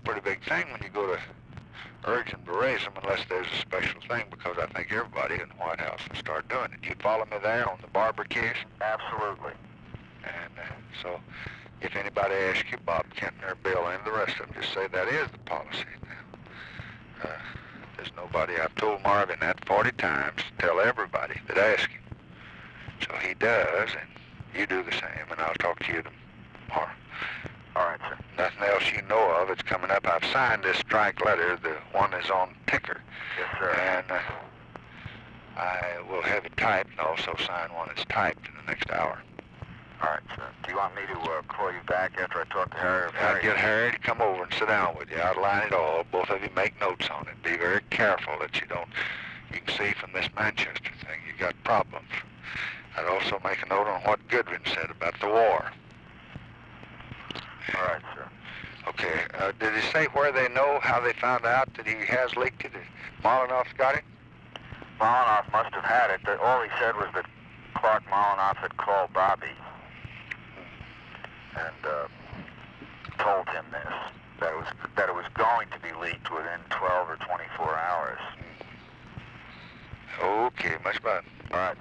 pretty big thing when you go to urgent berets them unless there's a special thing, because I think everybody in the White House will start doing it. You follow me there on the Barber case? Absolutely. And so if anybody asks you, Bob Kentner, or Bill, and the rest of them, just say that is the policy. There's nobody. I've told Marvin that 40 times. Tell everybody that asks him. So he does, and you do the same, and I'll talk to you tomorrow. All right, sir. Nothing else you know of. It's coming up. I've signed this strike letter. The one is on ticker. Yes, sir. And I will have it typed and also sign one that's typed in the next hour. All right, sir. Do you want me to call you back after I talk to Harry? I'll get Harry to come over and sit down with you. Outline it all. Both of you make notes on it. Be very careful that you don't... You can see from this Manchester thing you got problems. I'd also make a note on what Goodwin said about the war. All right, sir. Okay. Did he say where they know, how they found out that he has leaked it? Molinoff's got it? Molinoff must have had it. All he said was that Clark Molinoff had called Bobby and told him this, that it was going to be leaked within 12 or 24 hours. Okay, much better. All right.